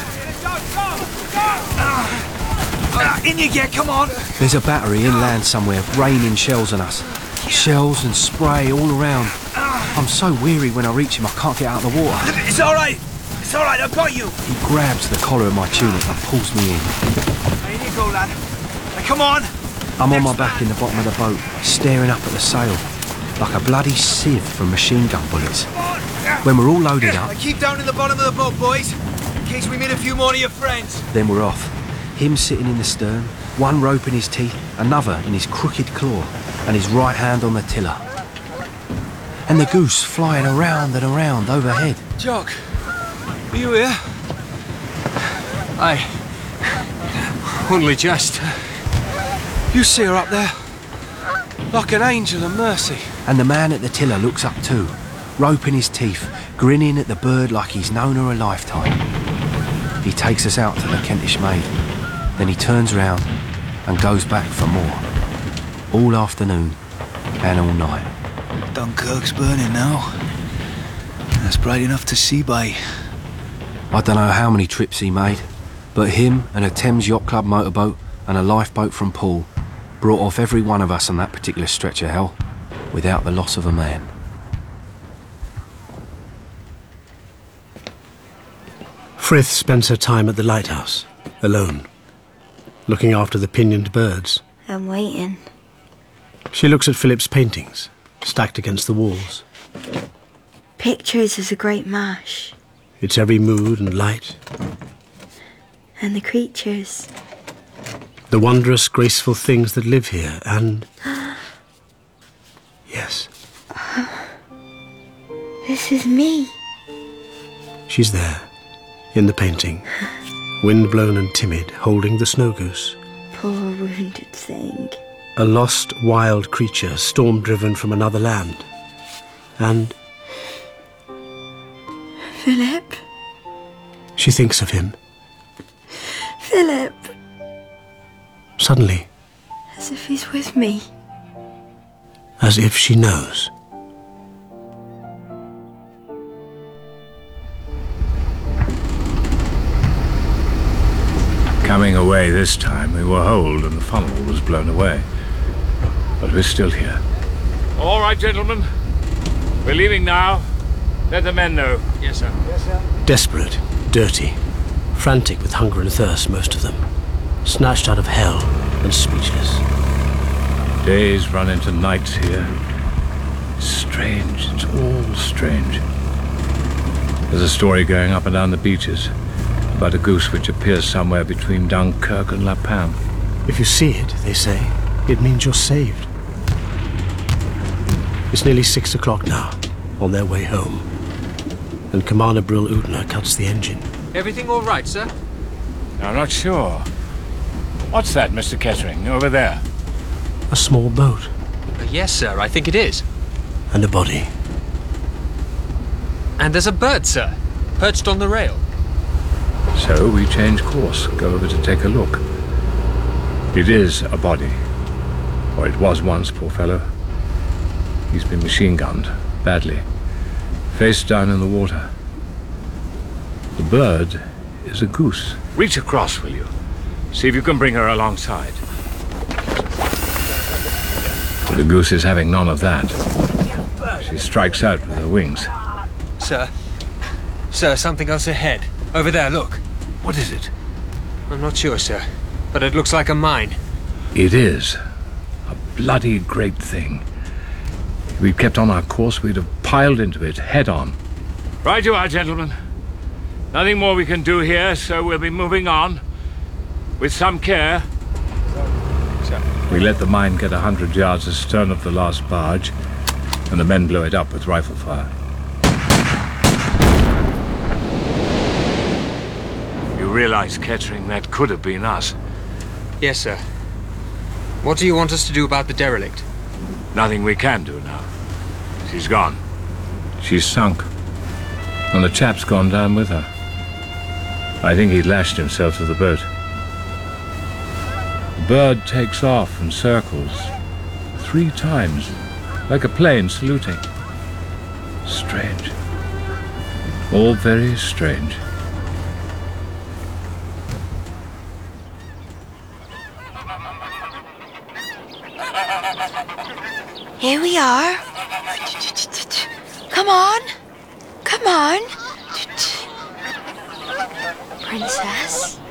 In you get, come on! There's a battery inland somewhere, raining shells on us. Shells and spray all around. I'm so weary when I reach him I can't get out of the water. It's alright! It's alright, I've got you! He grabs the collar of my tunic and pulls me in. There you go, lad. Now, come on! I'm on my back in the bottom of the boat, staring up at the sail, like a bloody sieve from machine gun bullets. When we're all loaded up... Keep down in the bottom of the boat, boys, in case we meet a few more of your friends. Then we're off. Him sitting in the stern, one rope in his teeth, another in his crooked claw, and his right hand on the tiller. And the goose flying around and around overhead. Jock, are you here? Aye. Only just. You see her up there? Like an angel of mercy. And the man at the tiller looks up too, rope in his teeth, grinning at the bird like he's known her a lifetime. He takes us out to the Kentish Maid. Then he turns round and goes back for more. All afternoon and all night. Dunkirk's burning now. That's bright enough to see by. I don't know how many trips he made, but him and a Thames Yacht Club motorboat and a lifeboat from Poole brought off every one of us on that particular stretch of hell without the loss of a man. Frith spends her time at the lighthouse, alone, looking after the pinioned birds. I'm waiting. She looks at Philip's paintings, stacked against the walls. Pictures is a great mash. Its every mood and light. And the creatures. The wondrous, graceful things that live here, and... yes. This is me. She's there, in the painting, wind-blown and timid, holding the snow goose. Poor wounded thing. A lost, wild creature, storm-driven from another land. And... Philip? she thinks of him. Philip! Suddenly. As if he's with me. As if she knows. Coming away this time, we were holed and the funnel was blown away. But we're still here. All right, gentlemen. We're leaving now. Let the men know. Yes, sir. Yes, sir. Desperate, dirty, frantic with hunger and thirst, most of them. Snatched out of hell and speechless. Days run into nights here. It's strange. It's all strange. There's a story going up and down the beaches about a goose which appears somewhere between Dunkirk and La Panne. If you see it, they say, it means you're saved. It's nearly 6 o'clock now, on their way home. And Commander Brill Utner cuts the engine. Everything all right, sir? I'm not sure. What's that, Mr. Kettering, over there? A small boat. Yes, sir, I think it is. And a body. And there's a bird, sir, perched on the rail. So we change course, go over to take a look. It is a body. Or it was once, poor fellow. He's been machine-gunned, badly. Face down in the water. The bird is a goose. Reach across, will you? See if you can bring her alongside. The goose is having none of that. She strikes out with her wings. Sir, something else ahead. Over there, look. What is it? I'm not sure, sir, but it looks like a mine. It is. A bloody great thing. If we'd kept on our course, we'd have piled into it head on. Right you are, gentlemen. Nothing more we can do here, so we'll be moving on. With some care. We let the mine get 100 yards astern of the last barge, and the men blew it up with rifle fire. You realize, Kettering, that could have been us. Yes, sir. What do you want us to do about the derelict? Nothing we can do now. She's gone. She's sunk. And the chap's gone down with her. I think he lashed himself to the boat. The bird takes off and circles 3 times, like a plane saluting. Strange. All very strange. Here we are. Come on. Come on. Princess?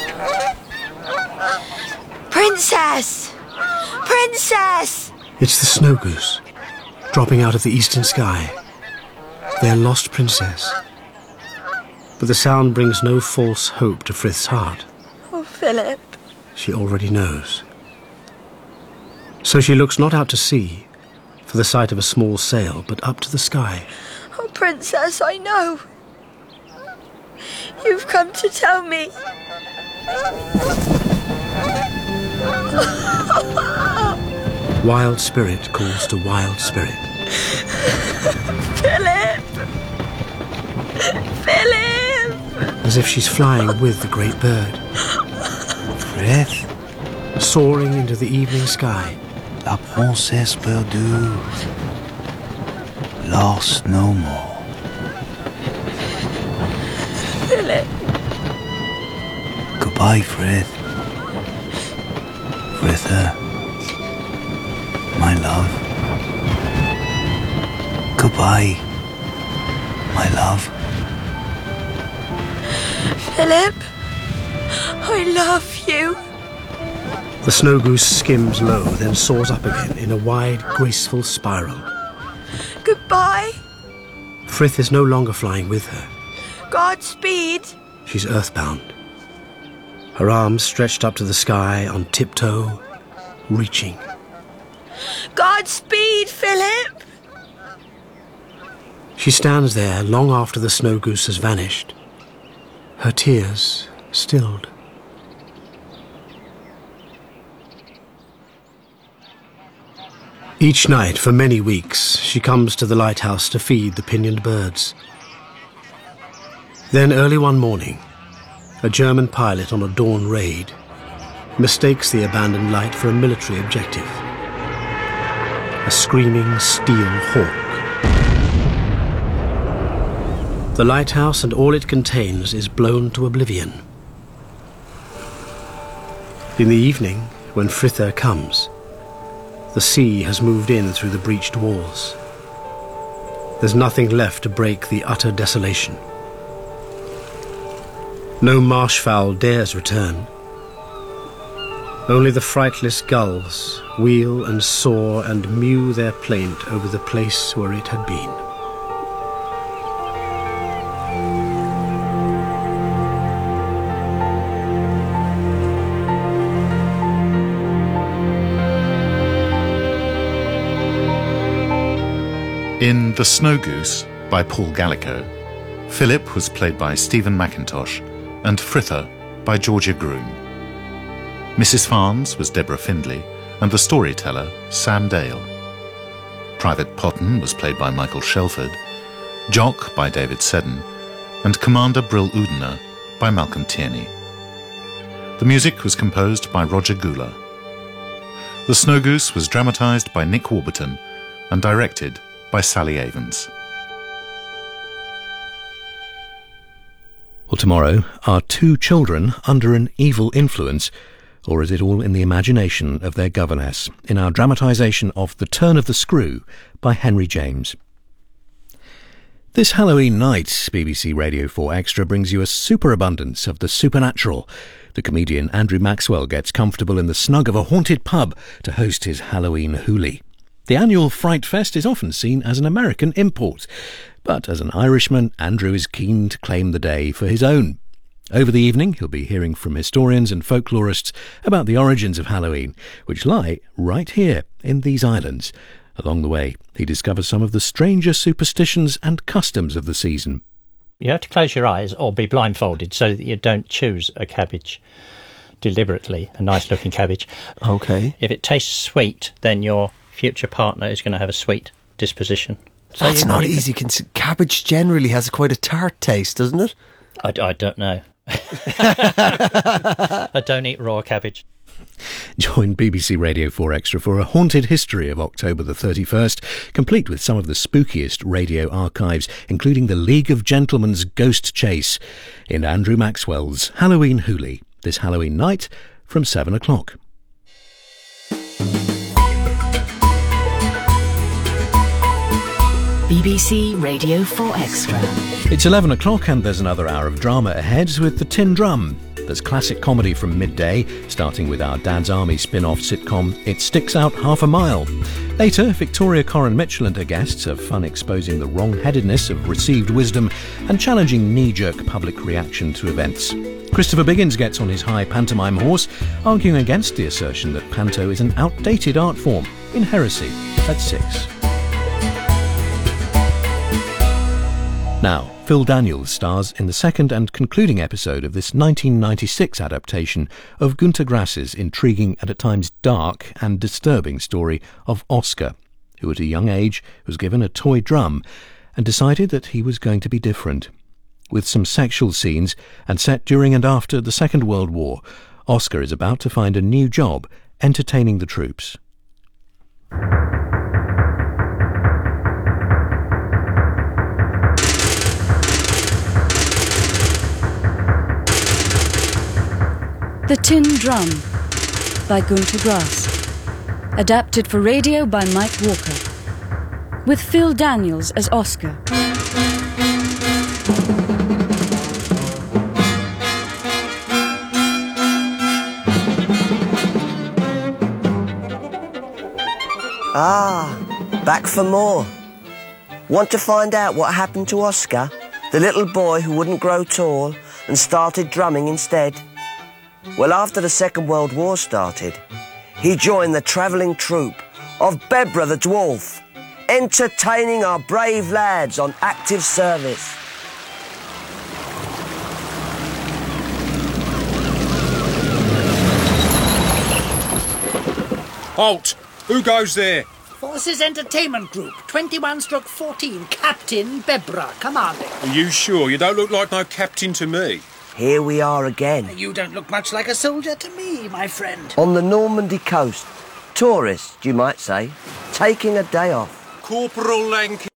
Princess! Princess! It's the snow goose, dropping out of the eastern sky. Their lost princess. But the sound brings no false hope to Frith's heart. Oh, Philip. She already knows. So she looks not out to sea, for the sight of a small sail, but up to the sky. Oh, Princess, I know. You've come to tell me. Wild spirit calls to wild spirit. Philip! Philip! As if she's flying with the great bird. Frith, soaring into the evening sky. La princesse perdue. lost no more. Philip. Goodbye, Frith. Fritha. My love. Goodbye, my love. Philip, I love you. The snow goose skims low, then soars up again in a wide, graceful spiral. Goodbye. Frith is no longer flying with her. Godspeed. She's earthbound. Her arms stretched up to the sky on tiptoe, reaching. Godspeed, Philip. She stands there long after the snow goose has vanished, her tears stilled. Each night for many weeks she comes to the lighthouse to feed the pinioned birds. Then early one morning, a German pilot on a dawn raid mistakes the abandoned light for a military objective. A screaming steel hawk. The lighthouse and all it contains is blown to oblivion. In the evening, when Fritha comes, the sea has moved in through the breached walls. There's nothing left to break the utter desolation. No marshfowl dares return. Only the frightless gulls wheel and soar and mew their plaint over the place where it had been. In The Snow Goose by Paul Gallico, Philip was played by Stephen Mackintosh and Fritha by Georgia Groom. Mrs. Farnes was Deborah Findlay and the storyteller Sam Dale. Private Potton was played by Michael Shelford, Jock by David Seddon, and Commander Brill Udener by Malcolm Tierney. The music was composed by Roger Gula. The Snow Goose was dramatised by Nick Warburton and directed by Sally Avens. Well, tomorrow, are two children under an evil influence, or is it all in the imagination of their governess, in our dramatisation of The Turn of the Screw by Henry James? This Halloween night, BBC Radio 4 Extra brings you a superabundance of the supernatural. The comedian Andrew Maxwell gets comfortable in the snug of a haunted pub to host his Halloween hoolie. The annual Fright Fest is often seen as an American import, but as an Irishman, Andrew is keen to claim the day for his own. Over the evening, he'll be hearing from historians and folklorists about the origins of Halloween, which lie right here in these islands. Along the way, he discovers some of the stranger superstitions and customs of the season. You have to close your eyes or be blindfolded so that you don't choose a cabbage deliberately, a nice-looking cabbage. Okay. If it tastes sweet, then your future partner is going to have a sweet disposition. So that's not easy. Cabbage generally has quite a tart taste, doesn't it? I don't know. I don't eat raw cabbage. Join BBC Radio 4 Extra for a haunted history of October the 31st, complete with some of the spookiest radio archives, including the League of Gentlemen's Ghost Chase, in Andrew Maxwell's Halloween hoolie, this Halloween night from 7 o'clock. BBC Radio 4 Extra. It's 11 o'clock and there's another hour of drama ahead with The Tin Drum. There's classic comedy from midday, starting with our Dad's Army spin-off sitcom It Sticks Out Half a Mile. Later, Victoria Coren Mitchell and her guests have fun exposing the wrong-headedness of received wisdom and challenging knee-jerk public reaction to events. Christopher Biggins gets on his high pantomime horse, arguing against the assertion that panto is an outdated art form in Heresy at 6. Now, Phil Daniels stars in the second and concluding episode of this 1996 adaptation of Günter Grass's intriguing and at times dark and disturbing story of Oscar, who at a young age was given a toy drum and decided that he was going to be different. With some sexual scenes and set during and after the Second World War, Oscar is about to find a new job entertaining the troops. The Tin Drum by Gunter Grass. Adapted for radio by Mike Walker. With Phil Daniels as Oscar. Ah, back for more. Want to find out what happened to Oscar, the little boy who wouldn't grow tall and started drumming instead? Well, after the Second World War started, he joined the travelling troupe of Bebra the Dwarf, entertaining our brave lads on active service. Halt! Who goes there? Forces Entertainment Group, 21/14, Captain Bebra, commanding. Are you sure? You don't look like no captain to me. Here we are again. You don't look much like a soldier to me, my friend. On the Normandy coast. Tourists, you might say, taking a day off. Corporal Lanky.